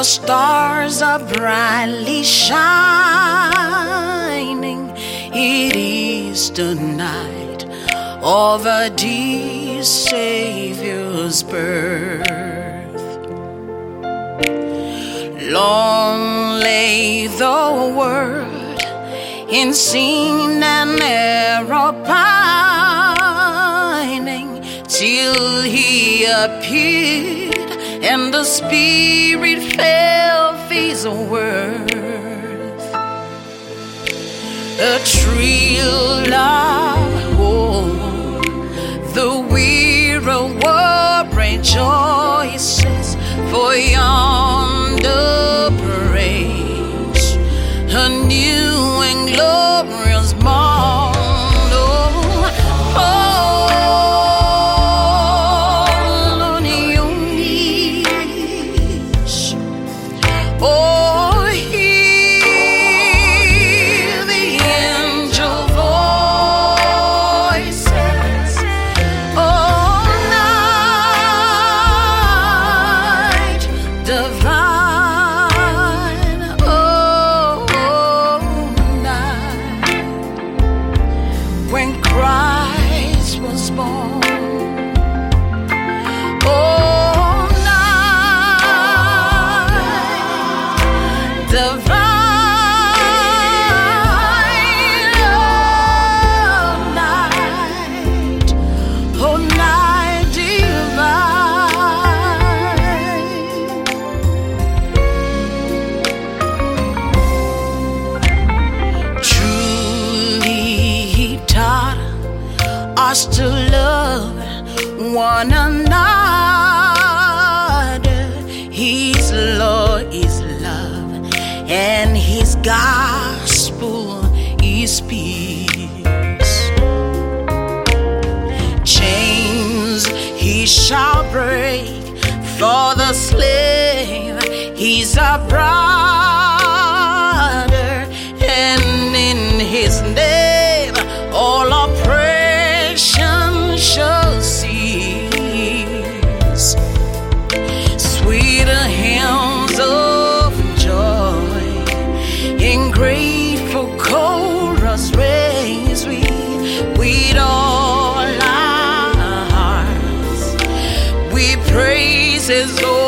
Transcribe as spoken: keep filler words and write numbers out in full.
stars are brightly shining. It is the night of our dear Savior's birth. Long lay the world in sin and error pining, till he appeared and the Spirit felt his worth. A thrill of hope, the weary world rejoices, for yonder breaks a new and glorious morn. Us to love one another. His law is love, and his gospel is peace. Chains he shall break for the slave. He's a brother, and in his name all oppression shall cease. Sweeter hymns of joy in grateful chorus raise we with all our hearts. We praise his holy